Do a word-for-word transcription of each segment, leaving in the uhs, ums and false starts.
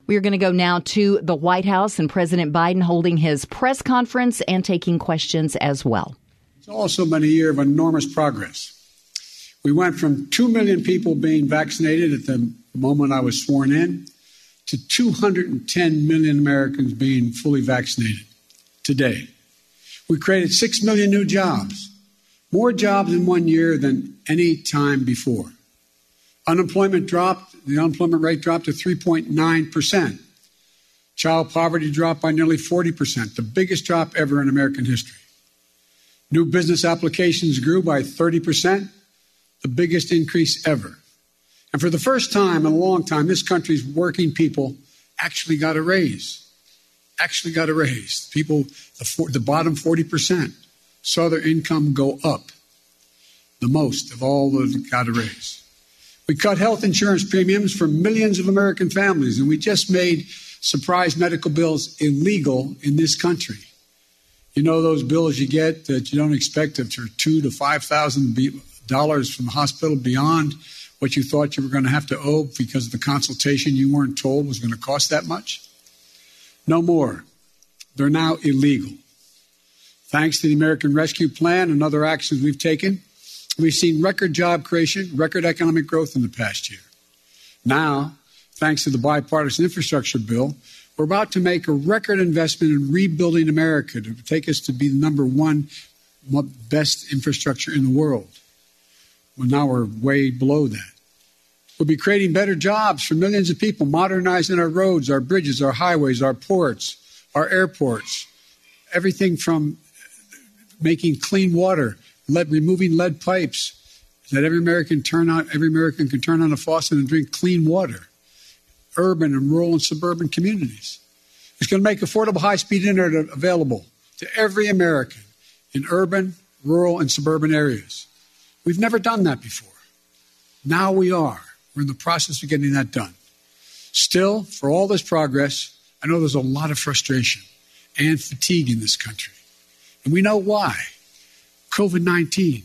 We're going to go now to the White House and President Biden holding his press conference and taking questions as well. It's also been a year of enormous progress. We went from two million people being vaccinated at the moment I was sworn in to two hundred ten million Americans being fully vaccinated today. We created six million new jobs, more jobs in one year than any time before. Unemployment dropped, the unemployment rate dropped to three point nine percent. Child poverty dropped by nearly forty percent, the biggest drop ever in American history. New business applications grew by thirty percent, the biggest increase ever. And for the first time in a long time, this country's working people actually got a raise. Actually got a raise. People, the, for, the bottom forty percent, saw their income go up the most of all those that got a raise. We cut health insurance premiums for millions of American families, and we just made surprise medical bills illegal in this country. You know those bills you get that you don't expect of two to five thousand dollars from the hospital beyond what you thought you were going to have to owe because of the consultation you weren't told was going to cost that much? No more. They're now illegal. Thanks to the American Rescue Plan and other actions we've taken, we've seen record job creation, record economic growth in the past year. Now, thanks to the bipartisan infrastructure bill, we're about to make a record investment in rebuilding America to take us to be the number one best infrastructure in the world. Well, now we're way below that. We'll be creating better jobs for millions of people, modernizing our roads, our bridges, our highways, our ports, our airports, everything from making clean water, lead, removing lead pipes, so that every American turn on, every American can turn on a faucet and drink clean water. Urban and rural and suburban communities. It's going to make affordable high-speed internet available to every American in urban, rural, and suburban areas. We've never done that before. Now we are. We're in the process of getting that done. Still, for all this progress, I know there's a lot of frustration and fatigue in this country. And we know why. COVID nineteen.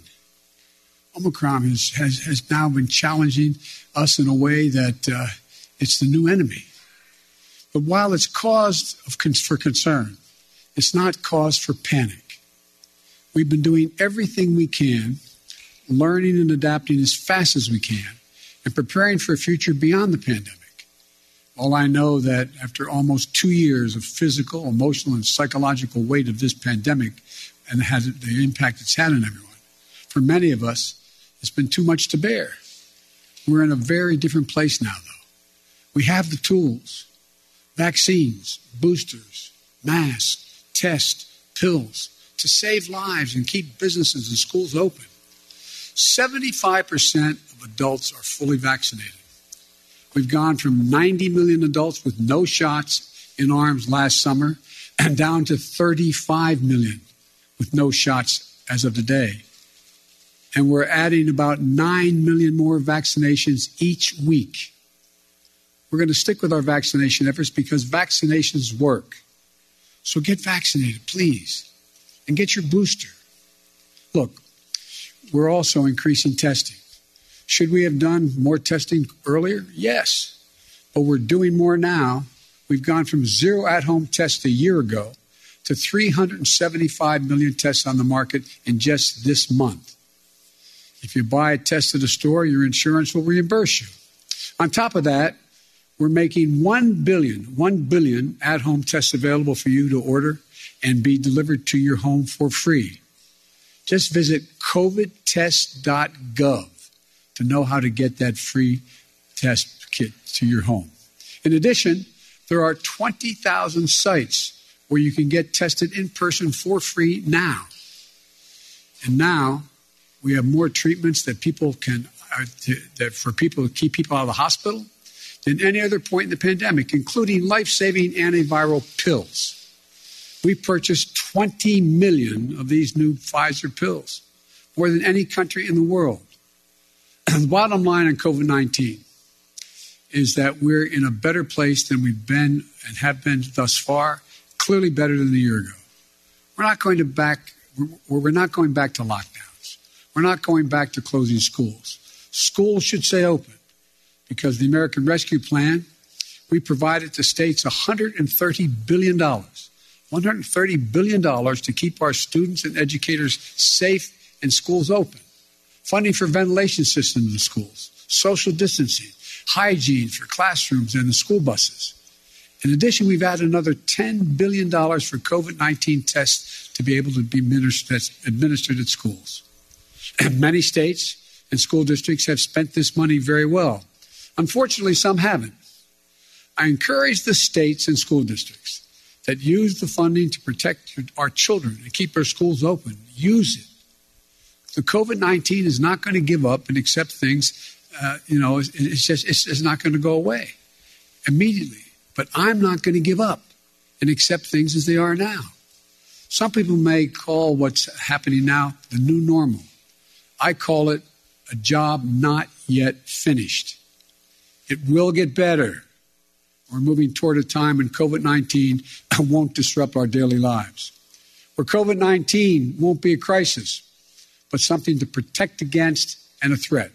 Omicron has, has, has now been challenging us in a way that uh, it's the new enemy. But while it's cause of con- for concern, it's not cause for panic. We've been doing everything we can, learning and adapting as fast as we can, and preparing for a future beyond the pandemic. All I know that after almost two years of physical, emotional, and psychological weight of this pandemic and has, the impact it's had on everyone, for many of us, it's been too much to bear. We're in a very different place now, though. We have the tools, vaccines, boosters, masks, tests, pills, to save lives and keep businesses and schools open. seventy-five percent of adults are fully vaccinated. We've gone from ninety million adults with no shots in arms last summer and down to thirty-five million with no shots as of today. And we're adding about nine million more vaccinations each week. We're going to stick with our vaccination efforts because vaccinations work. So get vaccinated, please, and get your booster. Look, we're also increasing testing. Should we have done more testing earlier? Yes, but we're doing more now. We've gone from zero at-home tests a year ago to three hundred seventy-five million tests on the market in just this month. If you buy a test at a store, your insurance will reimburse you. On top of that, we're making one billion, one billion at-home tests available for you to order and be delivered to your home for free. Just visit covid test dot gov to know how to get that free test kit to your home. In addition, there are twenty thousand sites where you can get tested in person for free now. And now we have more treatments that people can, uh, to, that for people to keep people out of the hospital than any other point in the pandemic, including life-saving antiviral pills. We purchased twenty million of these new Pfizer pills, more than any country in the world. The bottom line on COVID nineteen is that we're in a better place than we've been and have been thus far, clearly better than a year ago. We're not going to back, we're not going back to lockdowns. We're not going back to closing schools. Schools should stay open because the American Rescue Plan, we provided to states one hundred thirty billion dollars. one hundred thirty billion dollars to keep our students and educators safe and schools open. Funding for ventilation systems in schools, social distancing, hygiene for classrooms and the school buses. In addition, we've added another ten billion dollars for COVID nineteen tests to be able to be administered, administered at schools. Many states and school districts have spent this money very well. Unfortunately, some haven't. I encourage the states and school districts that use the funding to protect our children and keep our schools open. Use it. The COVID nineteen is not going to give up and accept things, uh, you know, it's, it's just it's, it's not going to go away immediately. But I'm not going to give up and accept things as they are now. Some people may call what's happening now the new normal. I call it a job not yet finished. It will get better. We're moving toward a time when COVID nineteen won't disrupt our daily lives, where COVID nineteen won't be a crisis, but something to protect against and a threat.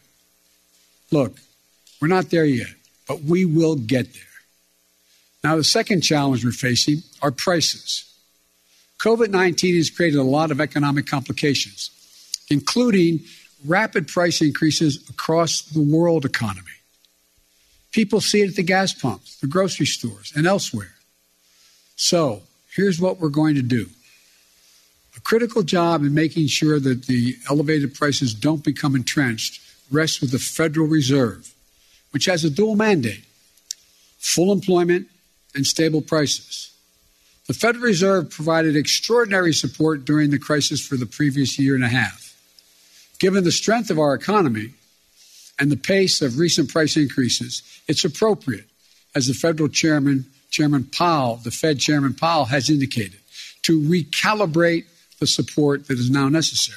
Look, we're not there yet, but we will get there. Now, the second challenge we're facing are prices. COVID nineteen has created a lot of economic complications, including rapid price increases across the world economy. People see it at the gas pumps, the grocery stores, and elsewhere. So, here's what we're going to do. A critical job in making sure that the elevated prices don't become entrenched rests with the Federal Reserve, which has a dual mandate: full employment and stable prices. The Federal Reserve provided extraordinary support during the crisis for the previous year and a half. Given the strength of our economy and the pace of recent price increases, it's appropriate, as the Federal Chairman, Chairman Powell, the Fed Chairman Powell has indicated, to recalibrate the support that is now necessary.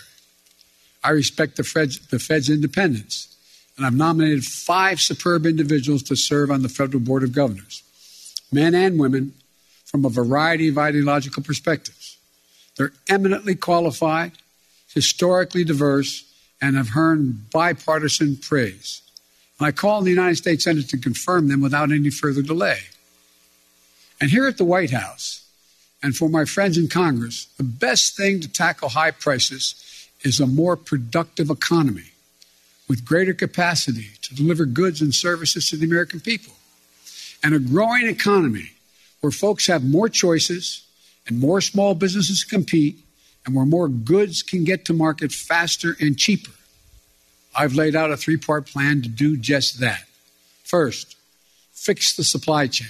I respect the Fed's, the Fed's independence, and I've nominated five superb individuals to serve on the Federal Board of Governors, men and women from a variety of ideological perspectives. They're eminently qualified, historically diverse, and have earned bipartisan praise. And I call on the United States Senate to confirm them without any further delay. And here at the White House, and for my friends in Congress, the best thing to tackle high prices is a more productive economy with greater capacity to deliver goods and services to the American people. And a growing economy where folks have more choices and more small businesses compete, and where more goods can get to market faster and cheaper. I've laid out a three-part plan to do just that. First, fix the supply chain.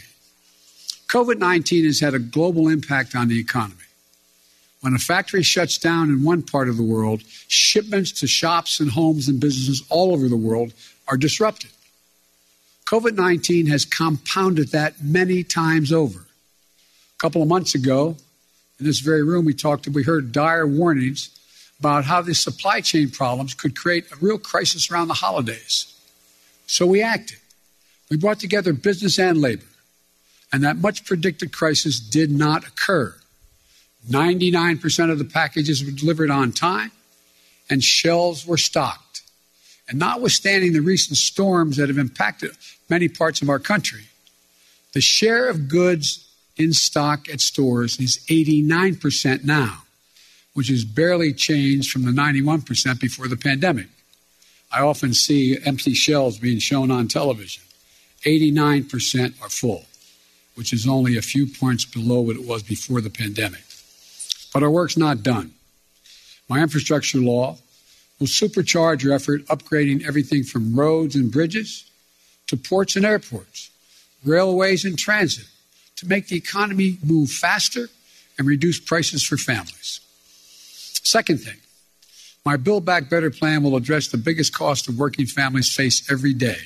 COVID nineteen has had a global impact on the economy. When a factory shuts down in one part of the world, shipments to shops and homes and businesses all over the world are disrupted. COVID nineteen has compounded that many times over. A couple of months ago, in this very room, we talked, we heard dire warnings about how the supply chain problems could create a real crisis around the holidays. So we acted. We brought together business and labor, and that much predicted crisis did not occur. ninety-nine percent of the packages were delivered on time, and shelves were stocked. And notwithstanding the recent storms that have impacted many parts of our country, the share of goods in stock at stores is eighty-nine percent now, which has barely changed from the ninety-one percent before the pandemic. I often see empty shelves being shown on television. eighty-nine percent are full, which is only a few points below what it was before the pandemic. But our work's not done. My infrastructure law will supercharge your effort upgrading everything from roads and bridges to ports and airports, railways and transit, to make the economy move faster and reduce prices for families. Second thing, my Build Back Better plan will address the biggest cost of working families face every day.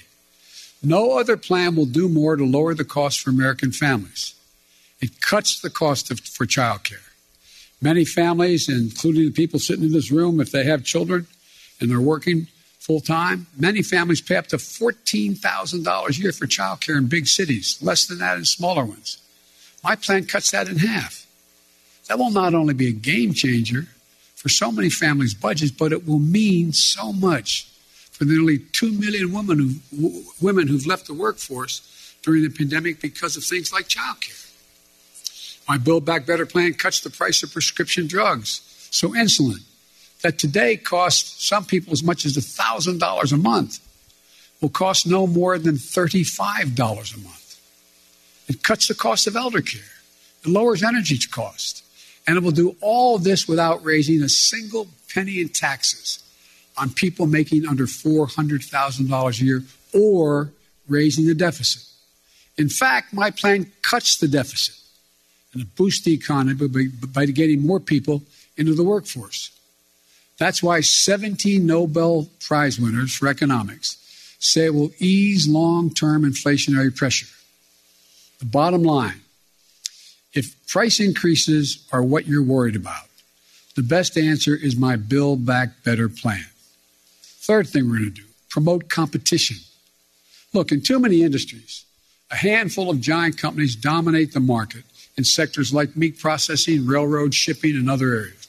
No other plan will do more to lower the cost for American families. It cuts the cost of, for child care. Many families, including the people sitting in this room, if they have children and they're working full-time, many families pay up to fourteen thousand dollars a year for child care in big cities, less than that in smaller ones. My plan cuts that in half. That will not only be a game changer for so many families' budgets, but it will mean so much for the nearly two million women, who, women who've left the workforce during the pandemic because of things like child care. My Build Back Better plan cuts the price of prescription drugs. So insulin, that today costs some people as much as one thousand dollars a month, will cost no more than thirty-five dollars a month. It cuts the cost of elder care. It lowers energy cost. And it will do all of this without raising a single penny in taxes on people making under four hundred thousand dollars a year or raising the deficit. In fact, my plan cuts the deficit and it boosts the economy by, by getting more people into the workforce. That's why seventeen Nobel Prize winners for economics say it will ease long-term inflationary pressure. The bottom line, if price increases are what you're worried about, the best answer is my Build Back Better plan. Third thing we're going to do, promote competition. Look, in too many industries, a handful of giant companies dominate the market in sectors like meat processing, railroad, shipping, and other areas.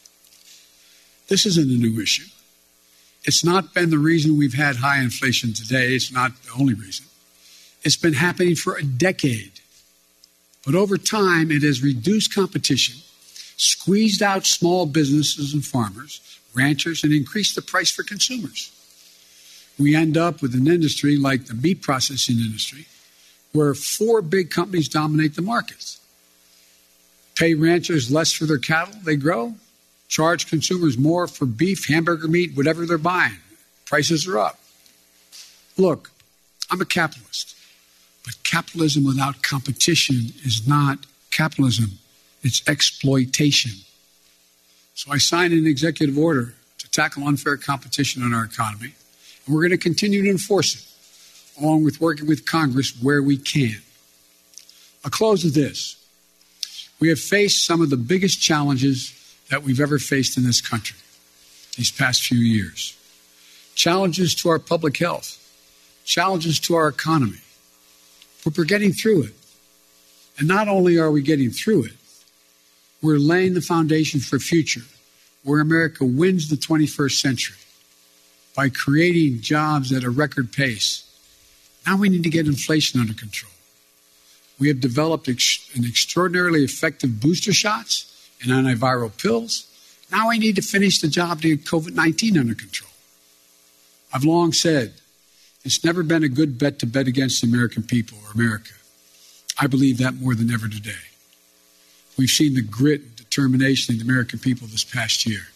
This isn't a new issue. It's not been the reason we've had high inflation today. It's not the only reason. It's been happening for a decade. But over time, it has reduced competition, squeezed out small businesses and farmers, ranchers, and increased the price for consumers. We end up with an industry like the meat processing industry, where four big companies dominate the markets. Pay ranchers less for their cattle they grow, charge consumers more for beef, hamburger meat, whatever they're buying. Prices are up. Look, I'm a capitalist, but capitalism without competition is not capitalism. It's exploitation. So I signed an executive order to tackle unfair competition in our economy, and we're going to continue to enforce it, along with working with Congress where we can. I'll close with this. We have faced some of the biggest challenges that we've ever faced in this country these past few years. Challenges to our public health, challenges to our economy. But we're getting through it. And not only are we getting through it, we're laying the foundation for a future where America wins the twenty-first century by creating jobs at a record pace. Now we need to get inflation under control. We have developed ex- an extraordinarily effective booster shots and antiviral pills. Now we need to finish the job to get COVID nineteen under control. I've long said it's never been a good bet to bet against the American people or America. I believe that more than ever today. We've seen the grit and determination of the American people this past year.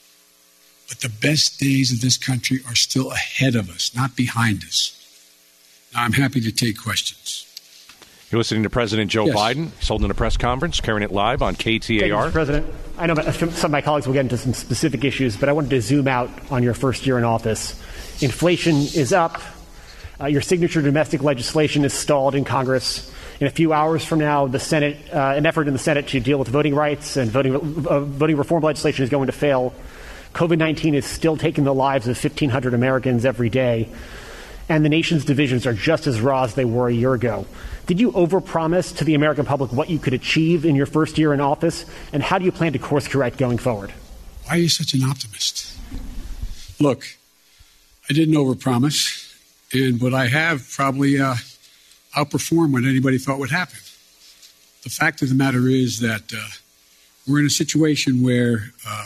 But the best days of this country are still ahead of us, not behind us. Now, I'm happy to take questions. You're listening to President Joe yes. Biden. He's holding a press conference, carrying it live on K T A R. Mister President, I know some of my colleagues will get into some specific issues, but I wanted to zoom out on your first year in office. Inflation is up. Uh, your signature domestic legislation is stalled in Congress. In a few hours from now, the Senate, uh, an effort in the Senate to deal with voting rights and voting, uh, voting reform legislation is going to fail. COVID nineteen is still taking the lives of fifteen hundred Americans every day. And the nation's divisions are just as raw as they were a year ago. Did you overpromise to the American public what you could achieve in your first year in office? And how do you plan to course correct going forward? Why are you such an optimist? Look, I didn't overpromise, and but I have probably uh, outperformed what anybody thought would happen. The fact of the matter is that uh, we're in a situation where uh,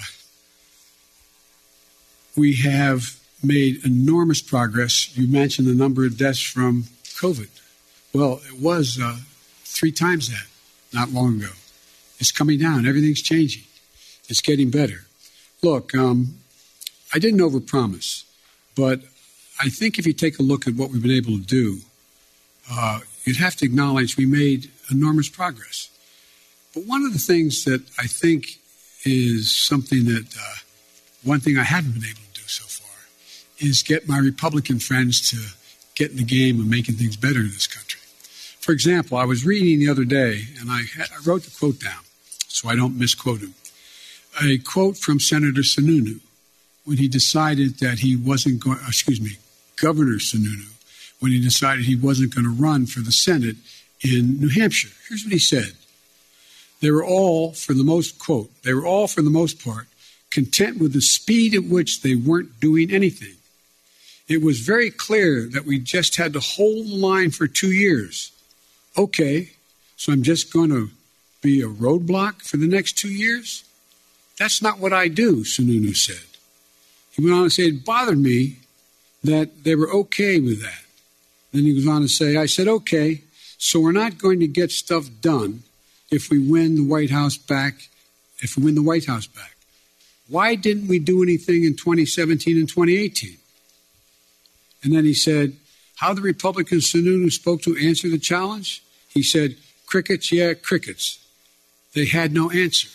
we have made enormous progress. You mentioned the number of deaths from COVID. Well, it was uh, three times that not long ago. It's coming down. Everything's changing. It's getting better. Look, um, I didn't overpromise, but I think if you take a look at what we've been able to do, uh, you'd have to acknowledge we made enormous progress. But one of the things that I think is something that, uh, one thing I haven't been able to do so far is get my Republican friends to get in the game of making things better in this country. For example, I was reading the other day, and I, had, I wrote the quote down so I don't misquote him. A quote from Senator Sununu when he decided that he wasn't going, excuse me, Governor Sununu, when he decided he wasn't going to run for the Senate in New Hampshire. Here's what he said. They were all, for the most, quote, they were all, for the most part, content with the speed at which they weren't doing anything. It was very clear that we just had to hold the line for two years. Okay, so I'm just going to be a roadblock for the next two years? That's not what I do, Sununu said. He went on to say it bothered me that they were okay with that. Then he goes on to say, I said, okay, so we're not going to get stuff done if we win the White House back, if we win the White House back. Why didn't we do anything in twenty seventeen and twenty eighteen? And then he said, how the Republican Sununu spoke to answer the challenge? He said, crickets, yeah, crickets. They had no answer.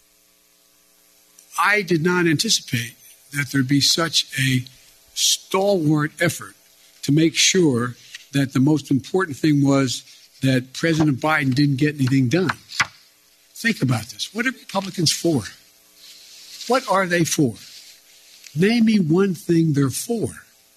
I did not anticipate that there'd be such a stalwart effort to make sure that the most important thing was that President Biden didn't get anything done. Think about this. What are Republicans for? What are they for? Name me one thing they're for.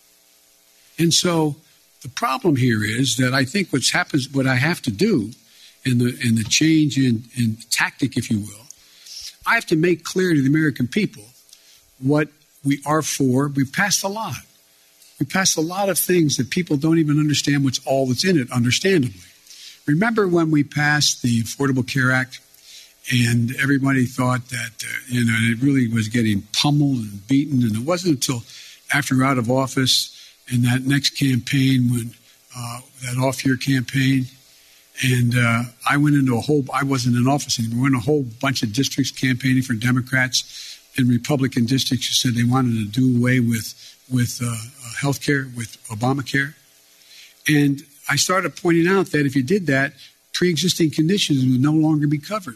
And so the problem here is that I think what's happens, what I have to do in the in the change in, in tactic, if you will, I have to make clear to the American people what we are for. We passed a lot. We passed a lot of things that people don't even understand what's all that's in it, understandably. Remember when we passed the Affordable Care Act and everybody thought that, uh, you know, it really was getting pummeled and beaten. And it wasn't until after we were out of office in that next campaign, when uh, that off-year campaign, and uh, I went into a whole, I wasn't in office anymore, we went in a whole bunch of districts campaigning for Democrats and Republican districts who said they wanted to do away with, with uh, health care, with Obamacare. And I started pointing out that if you did that, pre-existing conditions would no longer be covered.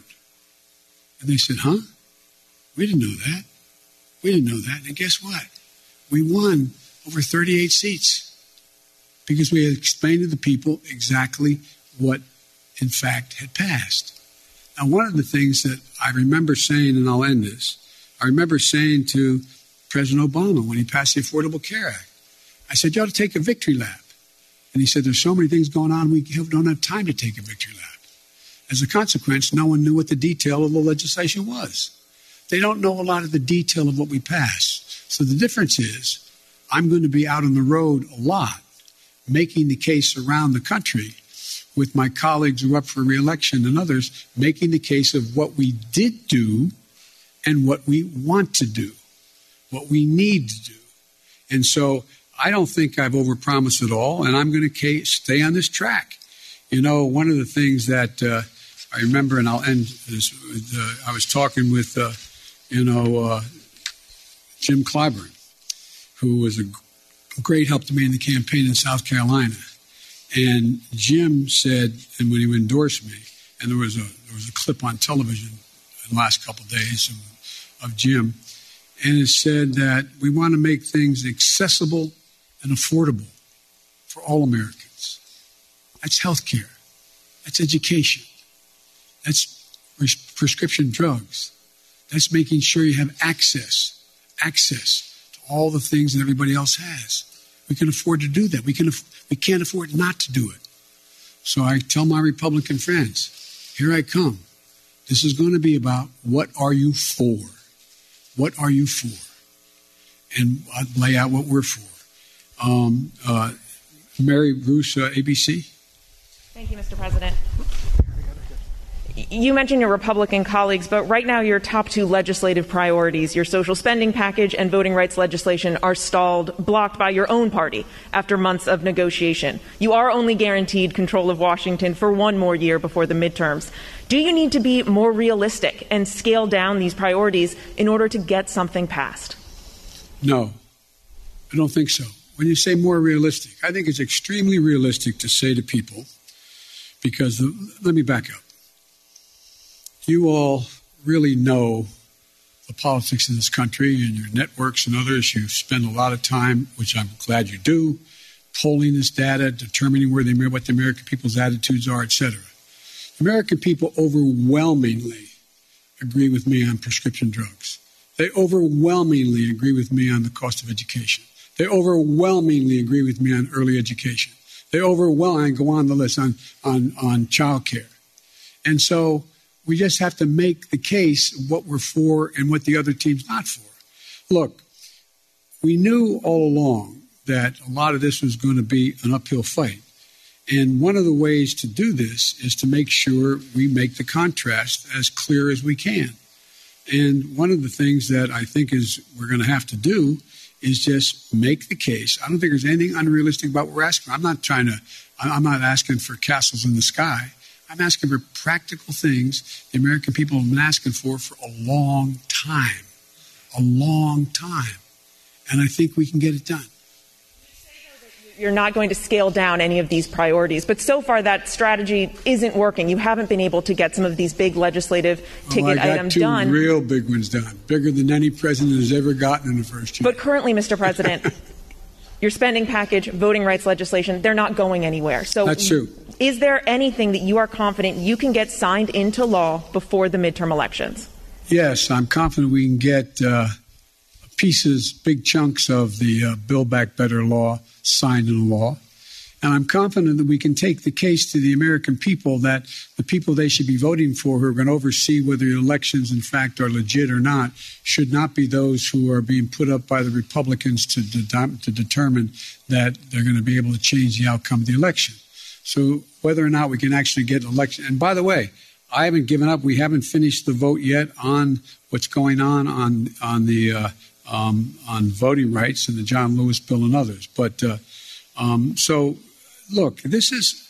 And they said, huh? We didn't know that. We didn't know that. And guess what? We won over thirty-eight seats because we had explained to the people exactly what, in fact, had passed. Now, one of the things that I remember saying, and I'll end this, I remember saying to President Obama when he passed the Affordable Care Act, I said, you ought to take a victory lap. And he said, there's so many things going on, we don't have time to take a victory lap. As a consequence, no one knew what the detail of the legislation was. They don't know a lot of the detail of what we passed. So the difference is, I'm going to be out on the road a lot, making the case around the country with my colleagues who are up for re-election and others, making the case of what we did do and what we want to do, what we need to do. And so I don't think I've overpromised at all, and I'm going to stay on this track. You know, one of the things that uh, I remember, and I'll end this, with, uh, I was talking with, uh, you know, uh, Jim Clyburn, who was a great help to me in the campaign in South Carolina. And Jim said, and when he endorsed me, and there was a there was a clip on television in the last couple of days of, of Jim, and it said that we want to make things accessible and affordable for all Americans. That's health care. That's education. That's res- prescription drugs. That's making sure you have access, access to all the things that everybody else has. We can afford to do that. We can. Af- we can't afford not to do it. So I tell my Republican friends, here I come. This is going to be about what are you for? What are you for? And I'll lay out what we're for. Um, uh, Mary Bruce, uh, A B C. Thank you, Mister President. You mentioned your Republican colleagues, but right now your top two legislative priorities, your social spending package and voting rights legislation, are stalled, blocked by your own party after months of negotiation. You are only guaranteed control of Washington for one more year before the midterms. Do you need to be more realistic and scale down these priorities in order to get something passed? No, I don't think so. When you say more realistic, I think it's extremely realistic to say to people, because the, let me back up. You all really know the politics in this country and your networks and others. You spend a lot of time, which I'm glad you do, polling this data, determining where the, what the American people's attitudes are, et cetera. American people overwhelmingly agree with me on prescription drugs. They overwhelmingly agree with me on the cost of education. They overwhelmingly agree with me on early education. They overwhelmingly go on the list on, on, on child care. And so we just have to make the case of what we're for and what the other team's not for. Look, we knew all along that a lot of this was going to be an uphill fight. And one of the ways to do this is to make sure we make the contrast as clear as we can. And one of the things that I think is we're going to have to do is just make the case. I don't think there's anything unrealistic about what we're asking. I'm not trying to, I'm not asking for castles in the sky. I'm asking for practical things the American people have been asking for for a long time, a long time. And I think we can get it done. You're not going to scale down any of these priorities. But so far, that strategy isn't working. You haven't been able to get some of these big legislative ticket oh, I got items two done. Real big ones done, bigger than any president has ever gotten in the first year. But currently, Mister President, your spending package, voting rights legislation, they're not going anywhere. So that's true. Is there anything that you are confident you can get signed into law before the midterm elections? Yes, I'm confident we can get uh, pieces, big chunks of the uh, Build Back Better law signed into law. And I'm confident that we can take the case to the American people that the people they should be voting for who are going to oversee whether the elections, in fact, are legit or not, should not be those who are being put up by the Republicans to, de- to determine that they're going to be able to change the outcome of the election. So whether or not we can actually get an election. And by the way, I haven't given up. We haven't finished the vote yet on what's going on on, on the uh, um, on voting rights and the John Lewis bill and others. But uh, um, so, look, this is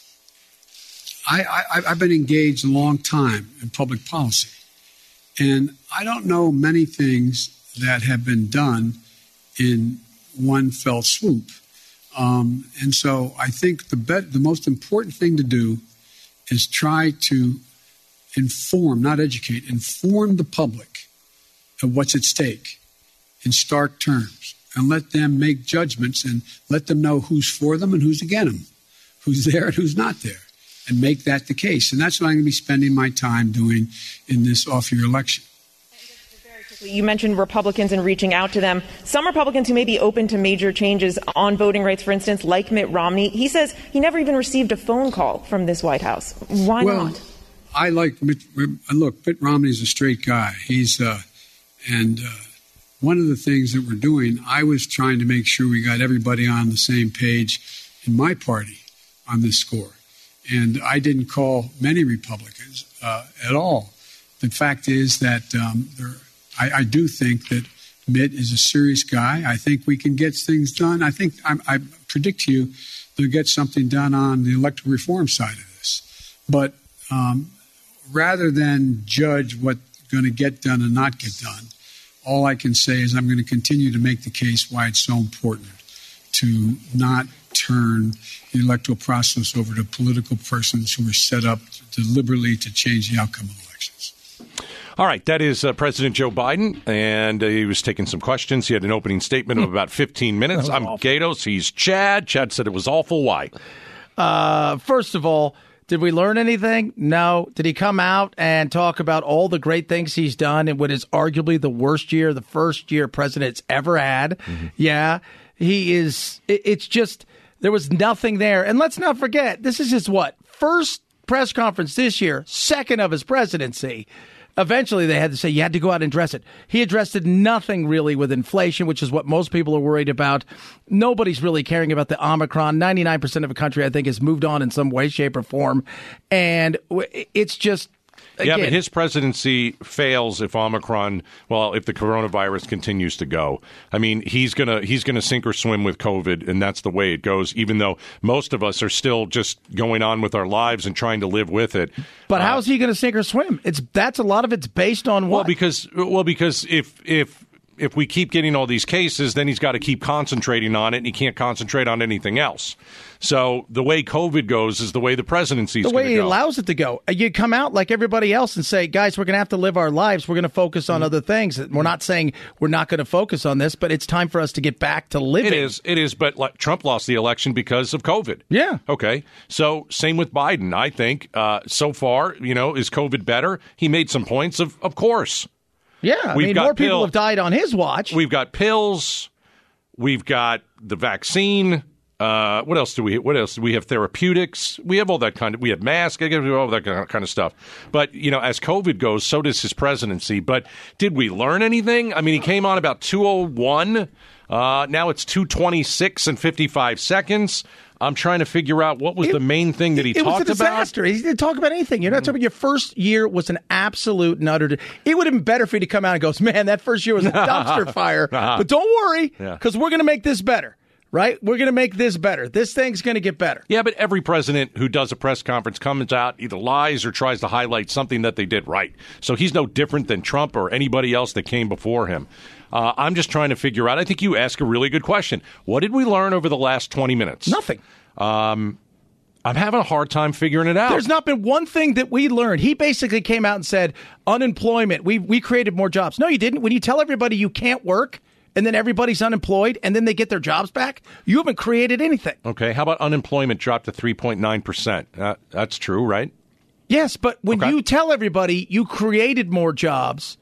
I, I, I've been engaged a long time in public policy, and I don't know many things that have been done in one fell swoop. Um, and so I think the bet, the most important thing to do is try to inform, not educate, inform the public of what's at stake in stark terms, and let them make judgments and let them know who's for them and who's against them, who's there and who's not there, and make that the case. And that's what I'm going to be spending my time doing in this off-year election. You mentioned Republicans and reaching out to them. Some Republicans who may be open to major changes on voting rights, for instance, like Mitt Romney, he says he never even received a phone call from this White House. Why well, not? I like Mitt. Look, Mitt Romney's a straight guy. He's uh, and uh, one of the things that we're doing, I was trying to make sure we got everybody on the same page in my party on this score. And I didn't call many Republicans uh, at all. The fact is that um, there, I, I do think that Mitt is a serious guy. I think we can get things done. I think I, I predict to you they'll get something done on the electoral reform side of this. But um, rather than judge what's going to get done and not get done, all I can say is I'm going to continue to make the case why it's so important to not turn the electoral process over to political persons who are set up deliberately to change the outcome of elections. All right, that is uh, President Joe Biden, and uh, he was taking some questions. He had an opening statement of about fifteen minutes. I'm awful. Gatos. He's Chad. Chad said it was awful. Why? Uh, first of all, did we learn anything? No. Did he come out and talk about all the great things he's done in what is arguably the worst year, the first year president's ever had? Mm-hmm. Yeah, he is. It, it's just there was nothing there. And let's not forget, this is his what? First press conference this year, second of his presidency. Eventually, they had to say you had to go out and address it. He addressed it nothing really with inflation, which is what most people are worried about. Nobody's really caring about the Omicron. ninety-nine percent of the country, I think, has moved on in some way, shape, or form. And it's just... Again, yeah, but his presidency fails if Omicron, well, if the coronavirus continues to go. I mean, he's gonna he's gonna sink or swim with COVID, and that's the way it goes. Even though most of us are still just going on with our lives and trying to live with it. But uh, how is he going to sink or swim? It's that's a lot of it's based on what? Well, because well, because if if. If we keep getting all these cases, then he's got to keep concentrating on it, and he can't concentrate on anything else. So the way COVID goes is the way the presidency is going to go. The way he allows it to go. You come out like everybody else and say, guys, we're going to have to live our lives. We're going to focus on mm-hmm. other things. We're not saying we're not going to focus on this, but it's time for us to get back to living. It is. It is. But like, Trump lost the election because of COVID. Yeah. Okay. So same with Biden, I think. Uh, so far, you know, is COVID better? He made some points, of, of course. Yeah, I we've mean, more pill- people have died on his watch. We've got pills. We've got the vaccine. Uh, what else do we? What else do we have? Therapeutics. We have all that kind of. We have masks. We have all that kind of stuff. But you know, as COVID goes, so does his presidency. But did we learn anything? I mean, he came on about two oh one. Uh, now it's two twenty-six and fifty-five seconds. I'm trying to figure out what was it, the main thing that he it talked about. It was a disaster. About. He didn't talk about anything. You're not talking about your first year was an absolute and utter. It would have been better for you to come out and go, man, that first year was a dumpster fire. But don't worry, because yeah. we're going to make this better. Right? We're going to make this better. This thing's going to get better. Yeah, but every president who does a press conference comes out, either lies or tries to highlight something that they did right. So he's no different than Trump or anybody else that came before him. Uh, I'm just trying to figure out. I think you ask a really good question. What did we learn over the last twenty minutes? Nothing. Um, I'm having a hard time figuring it out. There's not been one thing that we learned. He basically came out and said, unemployment, we we created more jobs. No, you didn't. When you tell everybody you can't work, and then everybody's unemployed, and then they get their jobs back, you haven't created anything. Okay, how about unemployment dropped to three point nine percent? Uh, that's true, right? Yes, but when okay. you tell everybody you created more jobs,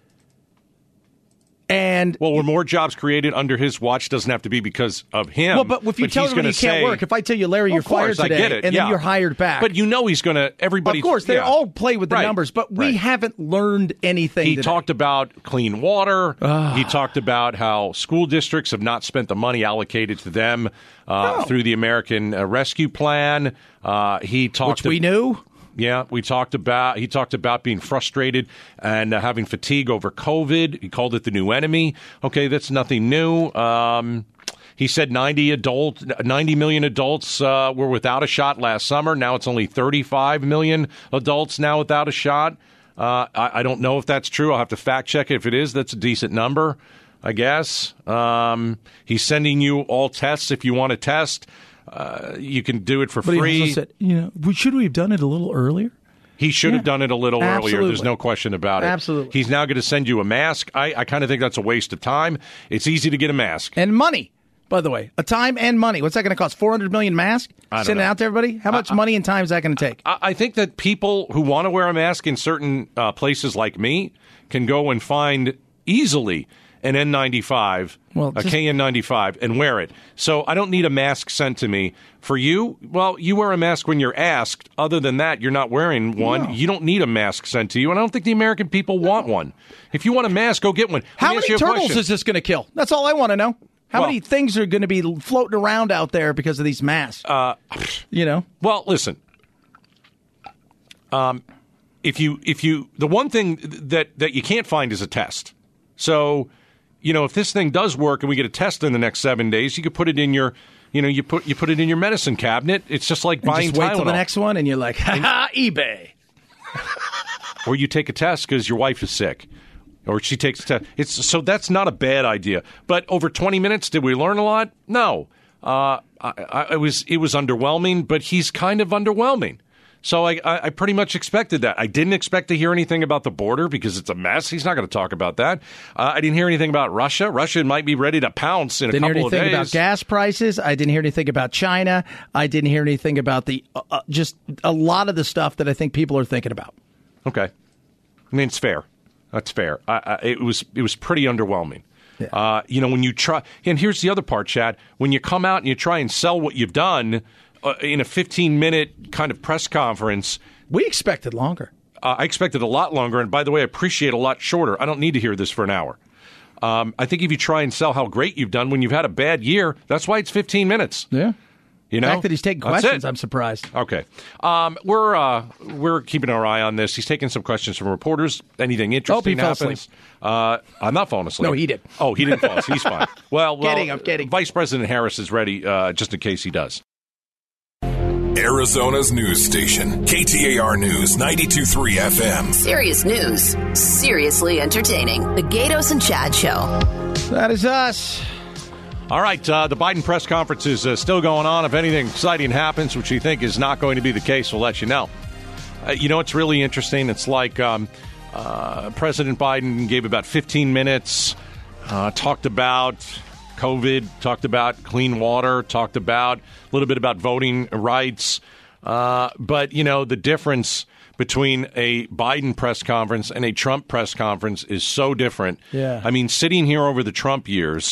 and well, were more jobs created under his watch? Doesn't have to be because of him. Well, but if you but tell everybody you say, can't work, if I tell you, Larry, you're course, fired today, I get it. and yeah. then you're hired back. But you know he's going to, everybody. Of course, they yeah. all play with the right. numbers, but we right. haven't learned anything He today. talked about clean water. Uh, he talked about how school districts have not spent the money allocated to them uh, no. through the American uh, Rescue Plan. Uh, he talked Which we knew. Yeah, we talked about, he talked about being frustrated and uh, having fatigue over COVID. He called it the new enemy. Okay, that's nothing new. Um, he said ninety adult, ninety million adults uh, were without a shot last summer. Now it's only thirty-five million adults now without a shot. Uh, I, I don't know if that's true. I'll have to fact check it. If it is, that's a decent number, I guess. Um, he's sending you all tests if you want to test. Uh, you can do it for but free. He also said, you know, we, should we have done it a little earlier? He should yeah. have done it a little Absolutely. earlier. There's no question about it. Absolutely. He's now going to send you a mask. I, I kind of think that's a waste of time. It's easy to get a mask. And money, by the way. A time and money. What's that going to cost? four hundred million masks? Send it out to everybody? How much I, money and time is that going to take? I, I think that people who want to wear a mask in certain uh, places like me can go and find easily an N ninety-five, well, a K N ninety-five, and wear it. So I don't need a mask sent to me. For you, well, you wear a mask when you're asked. Other than that, you're not wearing one. No. You don't need a mask sent to you, and I don't think the American people want one. If you want a mask, go get one. How many turtles is this going to kill? That's all I want to know. How well, many things are going to be floating around out there because of these masks? Uh, you know? Well, listen. Um, if you, if you, the one thing that, that you can't find is a test. So, you know, if this thing does work and we get a test in the next seven days, you could put it in your, you know, you put you put it in your medicine cabinet. It's just like and buying just wait Tylenol. till the next one, and you're like, ha ha, eBay. Or you take a test because your wife is sick, or she takes a test. It's so that's not a bad idea. But over twenty minutes, did we learn a lot? No. Uh, I, I, it was it was underwhelming, but he's kind of underwhelming. So I, I, I pretty much expected that. I didn't expect to hear anything about the border because it's a mess. He's not going to talk about that. Uh, I didn't hear anything about Russia. Russia might be ready to pounce in a didn't couple of days. Didn't hear anything about gas prices. I didn't hear anything about China. I didn't hear anything about the uh, uh, just a lot of the stuff that I think people are thinking about. Okay, I mean it's fair. That's fair. I, I, it was it was pretty underwhelming. Yeah. Uh, you know, when you try, and here's the other part, Chad. When you come out and you try and sell what you've done. Uh, in a fifteen-minute kind of press conference. We expected longer. Uh, I expected a lot longer, and by the way, I appreciate a lot shorter. I don't need to hear this for an hour. Um, I think if you try and sell how great you've done when you've had a bad year, that's why it's fifteen minutes. Yeah. You know? The fact that he's taking questions, I'm surprised. Okay. Um, we're uh, we're keeping our eye on this. He's taking some questions from reporters. Anything interesting oh, he happens. Uh, I'm not falling asleep. No, he did. Oh, he didn't fall asleep. He's fine. Well, well kidding, I'm kidding. Vice President Harris is ready uh, just in case he does. Arizona's news station, K T A R News ninety-two point three F M. Serious news, seriously entertaining. The Gatos and Chad Show. That is us. All right, uh, the Biden press conference is uh, still going on. If anything exciting happens, which we think is not going to be the case, we'll let you know. Uh, you know, it's really interesting. It's like um, uh, President Biden gave about fifteen minutes, uh, talked about COVID, talked about clean water, talked about a little bit about voting rights. Uh, but, you know, the difference between a Biden press conference and a Trump press conference is so different. Yeah. I mean, sitting here over the Trump years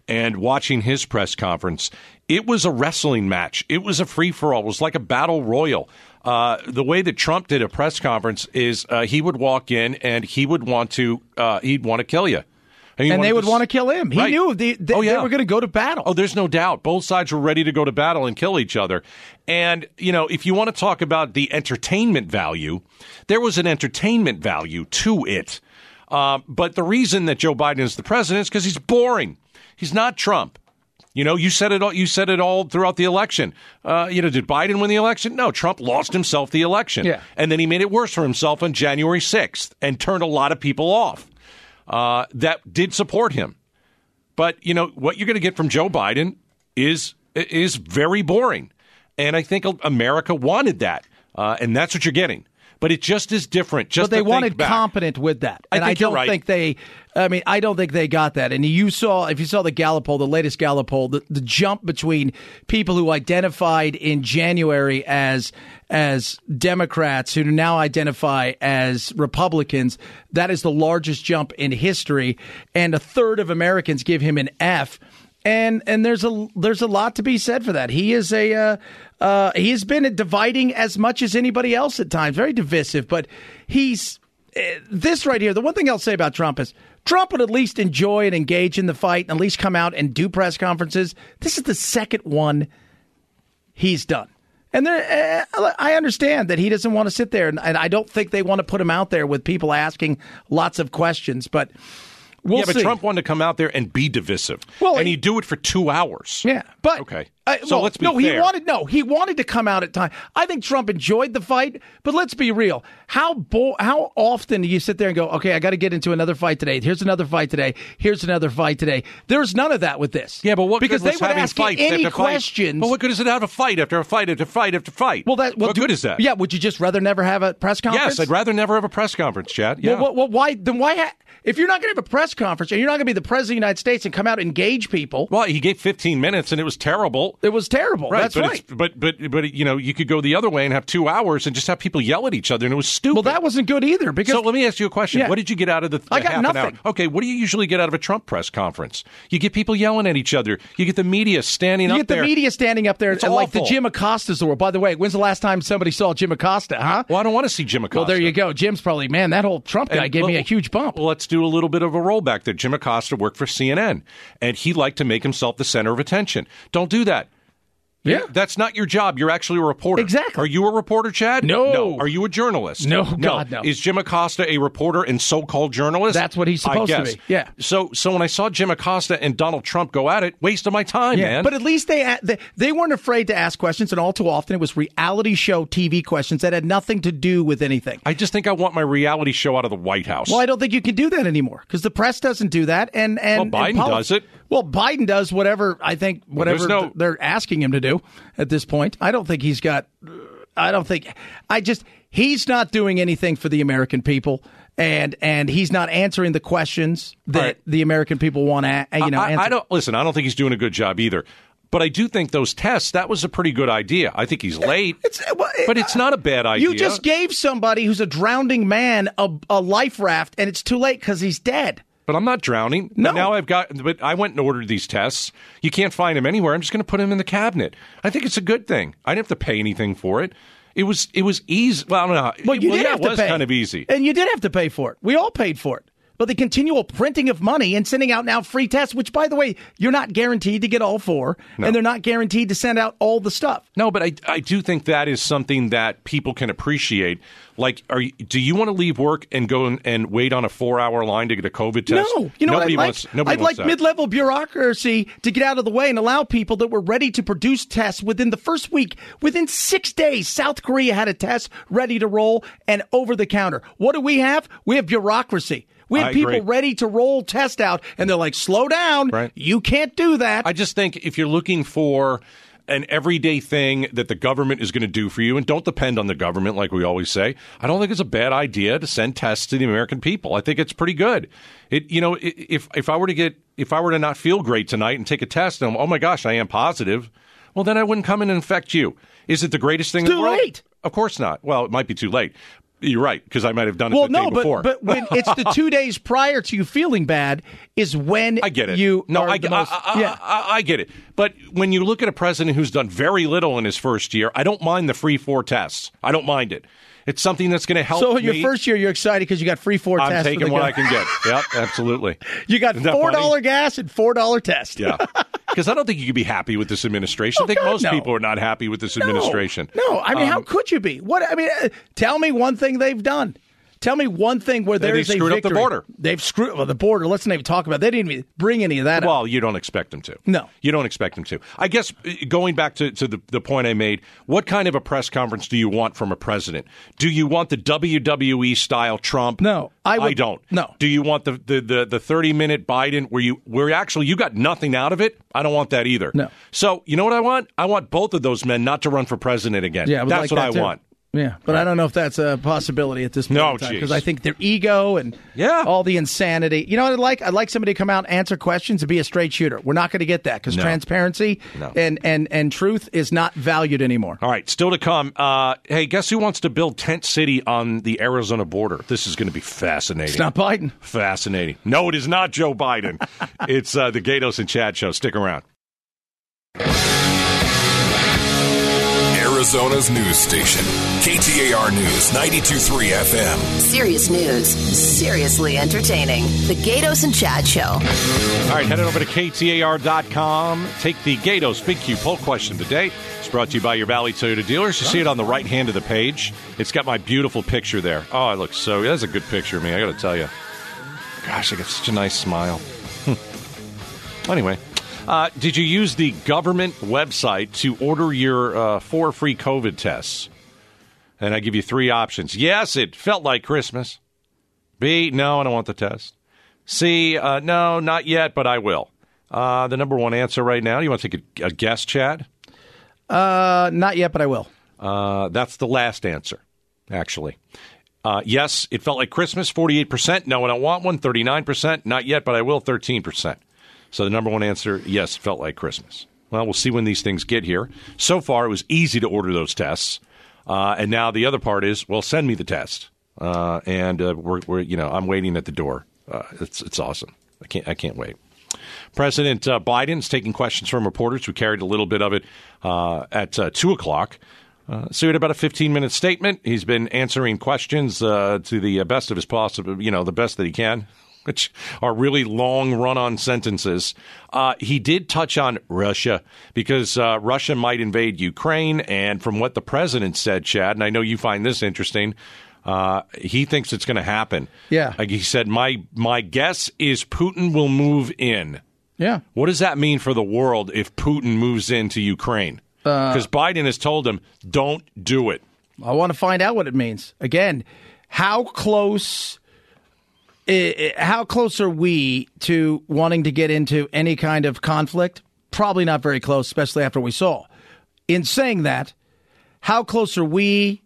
and watching his press conference, it was a wrestling match. It was a free-for-all. It was like a battle royal. Uh, the way that Trump did a press conference is uh, he would walk in and he would want to uh, he'd want to kill you. And, and they would to, want to kill him. He right. knew they, they, oh, yeah. they were going to go to battle. Oh, there's no doubt. Both sides were ready to go to battle and kill each other. And, you know, if you want to talk about the entertainment value, there was an entertainment value to it. Uh, but the reason that Joe Biden is the president is because he's boring. He's not Trump. You know, you said it all, you said it all throughout the election. Uh, you know, did Biden win the election? No, Trump lost himself the election. Yeah. And then he made it worse for himself on January sixth and turned a lot of people off uh, that did support him. But, you know, what you're going to get from Joe Biden is is very boring. And I think America wanted that. Uh, and that's what you're getting. But it just is different. Just but they to wanted think back. competent with that. And I, think I don't you're right. think they, I mean, I don't think they got that. And you saw, if you saw the Gallup poll, the latest Gallup poll, the, the jump between people who identified in January as as Democrats who now identify as Republicans, that is the largest jump in history. And a third of Americans give him an F. And and there's a there's a lot to be said for that. He is a uh, uh, he has been dividing as much as anybody else at times, very divisive. But he's uh, this right here. The one thing I'll say about Trump is Trump would at least enjoy and engage in the fight, and at least come out and do press conferences. This is the second one he's done, and there, uh, I understand that he doesn't want to sit there, and, and I don't think they want to put him out there with people asking lots of questions, but. We'll yeah, but see. Trump wanted to come out there and be divisive. Well, and he'd do it for two hours. Yeah, but okay. Uh, so well, let's be no, fair. he wanted no, he wanted to come out at time. I think Trump enjoyed the fight, but let's be real. How bo- how often do you sit there and go, okay, I got to get into another fight today. Here's another fight today. Here's another fight today. There's none of that with this. Yeah, but what because good they was would having ask you fights any after questions. Fight? But what good is it to have a fight after a fight after fight after fight? Well, that well, what do, good is that? Yeah, would you just rather never have a press conference? Yes, I'd rather never have a press conference, Chad. Yeah. Well, well, well why then? Why? Ha- if you're not going to have a press conference and you're not going to be the president of the United States and come out and engage people, well, he gave fifteen minutes and it was terrible. It was terrible. Right, That's but right. It's, but but but you know, you could go the other way and have two hours and just have people yell at each other, and it was stupid. Well, that wasn't good either. Because so let me ask you a question: yeah. What did you get out of the? the I got half nothing. An hour? Okay, what do you usually get out of a Trump press conference? You get people yelling at each other. You get the media standing you up get there. the media standing up there, It's and like the awful. Jim Acosta's of the world. By the way, when's the last time somebody saw Jim Acosta? Huh? Well, I don't want to see Jim Acosta. Well, there you go. Jim's probably man. That whole Trump guy And gave well, me a huge bump. Well, let's do a little bit of a rollback there. Jim Acosta worked for C N N, and he liked to make himself the center of attention. Don't do that. Yeah. That's not your job. You're actually a reporter. Exactly. Are you a reporter, Chad? No. No. Are you a journalist? No, God, no. Is Jim Acosta a reporter and so-called journalist? That's what he's supposed I to guess. be. Yeah. So so when I saw Jim Acosta and Donald Trump go at it, waste of my time, Yeah, man. but at least they, they they weren't afraid to ask questions, and all too often it was reality show T V questions that had nothing to do with anything. I just think I want my reality show out of the White House. Well, I don't think you can do that anymore because the press doesn't do that, and and Well, Biden and poli- does it. Well, Biden does whatever I think whatever there's no- th- they're asking him to do at this point. I don't think he's got. I don't think. I just he's not doing anything for the American people. And and he's not answering the questions that right. the American people want to, you know. I, answer. I don't listen. I don't think he's doing a good job either. But I do think those tests, that was a pretty good idea. I think he's late, It's, well, but it's not a bad idea. You just gave somebody who's a drowning man a, a life raft, and it's too late because he's dead. But I'm not drowning. No. But now I've got, but I went and ordered these tests. You can't find them anywhere. I'm just going to put them in the cabinet. I think it's a good thing. I didn't have to pay anything for it. It was, it was easy. Well, I don't know. Well, you well, did yeah, have it to was pay. kind of easy. And you did have to pay for it. We all paid for it. But the continual printing of money and sending out now free tests, which, by the way, you're not guaranteed to get all four, No. and they're not guaranteed to send out all the stuff. No, but I, I do think that is something that people can appreciate. Like, are you, do you want to leave work and go and, and wait on a four-hour line to get a COVID test? No. You know nobody what I'd wants, like? Nobody I'd wants like that. mid-level bureaucracy to get out of the way and allow people that were ready to produce tests within the first week. Within six days, South Korea had a test ready to roll and over the counter. What do we have? We have bureaucracy. We have I people agree. ready to roll test out, and they're like, slow down. Right. You can't do that. I just think if you're looking for an everyday thing that the government is going to do for you, and don't depend on the government like we always say, I don't think it's a bad idea to send tests to the American people. I think it's pretty good. It, you know, if if I were to get if I were to not feel great tonight and take a test, and oh my gosh, I am positive, well then I wouldn't come in and infect you. Is it the greatest thing It's in the too world? late. Of course not. Well, it might be too late. You're right, because I might have done it well, the no, day but, before. but when it's the two days prior to you feeling bad is when I get it. you no, are I, the most, I, I, yeah. I, I get it. But when you look at a president who's done very little in his first year, I don't mind the free four tests. I don't mind it. It's something that's going to help So in your me. first year, you're excited because you got free four I'm tests. taking for the what guy. I can get. Yep, absolutely. You got Isn't that four dollar funny? gas and four dollar test. Yeah. Because I don't think you can be happy with this administration. Oh, I think God, most no. people are not happy with this administration. No, no. I mean, Um, how could you be? What I mean, uh, tell me one thing they've done. Tell me one thing where They- there's they a screwed up the victory. border. They've screwed well, the border. Let's not even talk about it. They didn't even bring any of that up. Well, you don't expect them to. No. You don't expect them to. I guess uh, going back to, to the, the point I made, what kind of a press conference do you want from a president? Do you want the W W E style Trump? No, I would- don't. no. Do you want the, the, the, the thirty minute Biden where you where actually you got nothing out of it? I don't want that either. No. So you know what I want? I want both of those men not to run for president again. Yeah, I would That's like what that I too. want. Yeah, but I don't know if that's a possibility at this point No, in time geez. because I think their ego and Yeah. all the insanity. You know what I'd like? I'd like somebody to come out, answer questions, and be a straight shooter. We're not going to get that because No. transparency No. and, and, and truth is not valued anymore. All right, still to come. Uh, hey, guess who wants to build Tent City on the Arizona border? This is going to be fascinating. It's not Biden. Fascinating. No, it is not Joe Biden. It's uh, the Gatos and Chad Show. Stick around. Arizona's news station, K T A R News, ninety-two point three F M. Serious news, seriously entertaining. The Gatos and Chad Show. All right, head on over to K T A R dot com. Take the Gatos Big Q poll question today. It's brought to you by your Valley Toyota dealers. You see it on the right hand of the page. It's got my beautiful picture there. Oh, I look so... That's a good picture of me, I got to tell you. Gosh, I got such a nice smile. Anyway... Uh, did you use the government website to order your uh, four free COVID tests? And I give you three options. Yes, it felt like Christmas. B, no, I don't want the test. C, uh, no, not yet, but I will. Uh, the number one answer right now, you want to take a, a guess, Chad? Uh, not yet, but I will. Uh, that's the last answer, actually. Uh, yes, it felt like Christmas, forty-eight percent. No, I don't want one, thirty-nine percent. Not yet, but I will, thirteen percent. So the number one answer, yes, felt like Christmas. Well, we'll see when these things get here. So far, it was easy to order those tests. Uh, and now the other part is, well, send me the test. Uh, and uh, we're, we're, you know, I'm waiting at the door. Uh, it's it's awesome. I can't I can't wait. President uh, Biden's taking questions from reporters. We carried a little bit of it uh, at uh, two o'clock. Uh, so he had about a fifteen-minute statement. He's been answering questions uh, to the best of his possible, you know, the best that he can, which are really long run-on sentences. Uh, he did touch on Russia because uh, Russia might invade Ukraine. And from what the president said, Chad, and I know you find this interesting, uh, he thinks it's going to happen. Yeah. Like he said, my my guess is Putin will move in. Yeah. What does that mean for the world if Putin moves into Ukraine? Because uh, Biden has told him, don't do it. I want to find out what it means. Again, how close... How close are we to wanting to get into any kind of conflict? Probably not very close, especially after we saw. In saying that, how close are we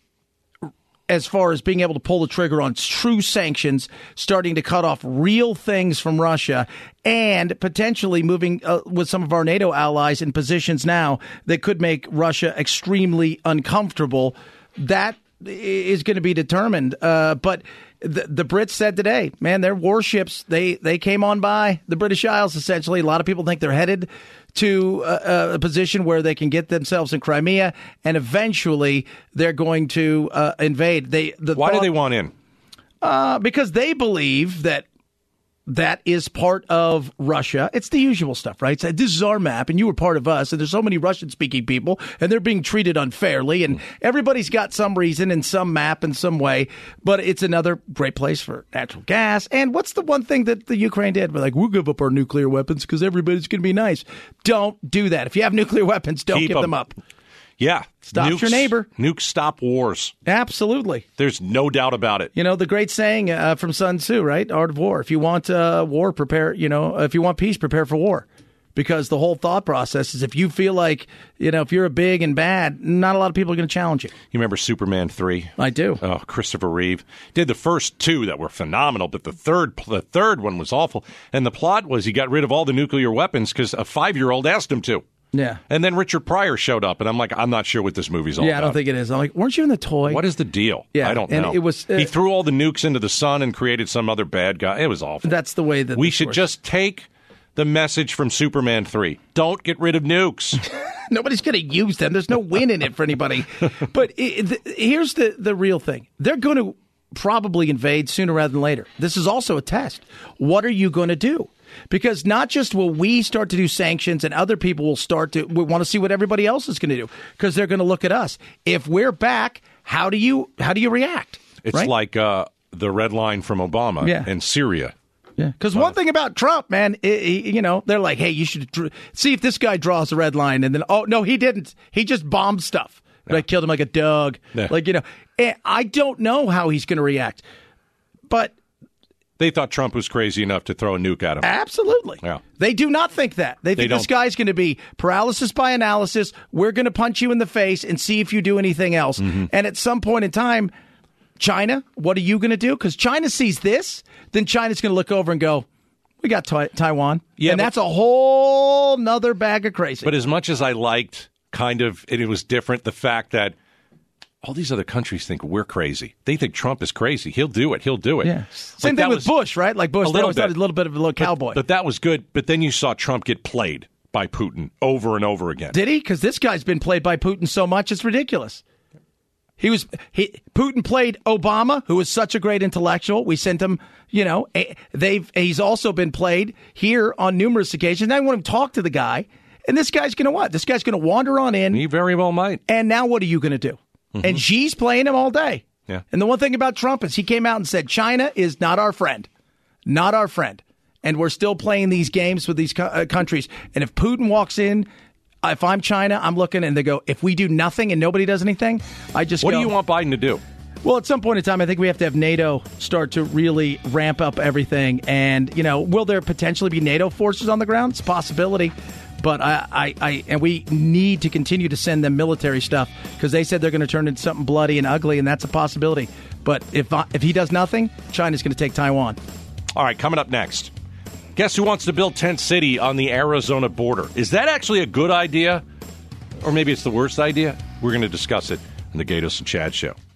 as far as being able to pull the trigger on true sanctions, starting to cut off real things from Russia, and potentially moving uh, with some of our NATO allies in positions now that could make Russia extremely uncomfortable? That is going to be determined. Uh, but the, the Brits said today, man, their warships, they, they came on by the British Isles, essentially. A lot of people think they're headed to a, a position where they can get themselves in Crimea, and eventually they're going to uh, invade. They the Why thought, do they want in? Uh, because they believe that that is part of Russia. It's the usual stuff, right? So this is our map, and you were part of us, and there's so many Russian-speaking people, and they're being treated unfairly, and everybody's got some reason and some map in some way, but it's another great place for natural gas. And what's the one thing that the Ukraine did? We're like, we'll give up our nuclear weapons because everybody's going to be nice. Don't do that. If you have nuclear weapons, don't Keep give them. them up. Yeah. Stop Nukes, your neighbor. Nukes stop wars. Absolutely. There's no doubt about it. You know, the great saying uh, from Sun Tzu, right? Art of War. If you want uh, war, prepare, you know, if you want peace, prepare for war. Because the whole thought process is if you feel like, you know, if you're a big and bad, not a lot of people are going to challenge you. You remember Superman three? I do. Oh, Christopher Reeve did the first two that were phenomenal, but the third the third one was awful. And the plot was he got rid of all the nuclear weapons because a five-year-old asked him to. Yeah. And then Richard Pryor showed up, and I'm like, I'm not sure what this movie's all yeah, about. I don't think it is. I'm like, weren't you in the toy? What is the deal? Yeah, I don't and know. it was, uh, he threw all the nukes into the sun and created some other bad guy. It was awful. That's the way that we this should works. just take the message from Superman three. Don't get rid of nukes. Nobody's going to use them. There's no win in it for anybody. But it, the, here's the, the real thing. They're going to probably invade sooner rather than later. This is also a test. What are you going to do? Because not just will we start to do sanctions and other people will start to we want to see what everybody else is going to do because they're going to look at us. If we're back, how do you how do you react? It's right? like uh, the red line from Obama Yeah. and Syria. Yeah, because one thing about Trump, man, i i you know, they're like, hey, you should dr- see if this guy draws a red line. And then, oh, no, he didn't. He just bombed stuff. But I killed him like a dog. Yeah. Like, you know, and I don't know how he's going to react. But They thought Trump was crazy enough to throw a nuke at him. absolutely. Yeah. They do not think that. They think They this don't. guy's going to be paralysis by analysis. We're going to punch you in the face and see if you do anything else. Mm-hmm. And at some point in time, China, what are you going to do? Because China sees this, then China's going to look over and go, we got Tai- Taiwan. Yeah, and but- that's a whole nother bag of crazy. But as much as I liked kind of, and it was different, the fact that all these other countries think we're crazy. They think Trump is crazy. He'll do it. He'll do it. yeah. Like, Same that thing with was Bush, right? Like Bush, a they little always thought bit. a little bit of a little cowboy. But that was good. But then you saw Trump get played by Putin over and over again. Did he? Because this guy's been played by Putin so much, it's ridiculous. He was he, Putin played Obama, who was such a great intellectual. We sent him, you know, a- they've he's also been played here on numerous occasions. Now I want him to talk to the guy, and this guy's going to what? This guy's going to wander on in. He very well might. And now what are you going to do? Mm-hmm. And Xi's playing him all day. Yeah. And the one thing about Trump is he came out and said China is not our friend, not our friend, and we're still playing these games with these co- uh, countries. And if Putin walks in. If I'm China, I'm looking and they go, if we do nothing and nobody does anything, I just What go, do you want Biden to do? Well, at some point in time, I think we have to have NATO start to really ramp up everything. And, you know, will there potentially be NATO forces on the ground? It's a possibility. But I, I, I and we need to continue to send them military stuff because they said they're going to turn into something bloody and ugly, and that's a possibility. But if if he does nothing, China's going to take Taiwan. All right, coming up next. Guess who wants to build Tent City on the Arizona border? Is that actually a good idea? Or maybe it's the worst idea? We're going to discuss it in the Gatos and Chad Show.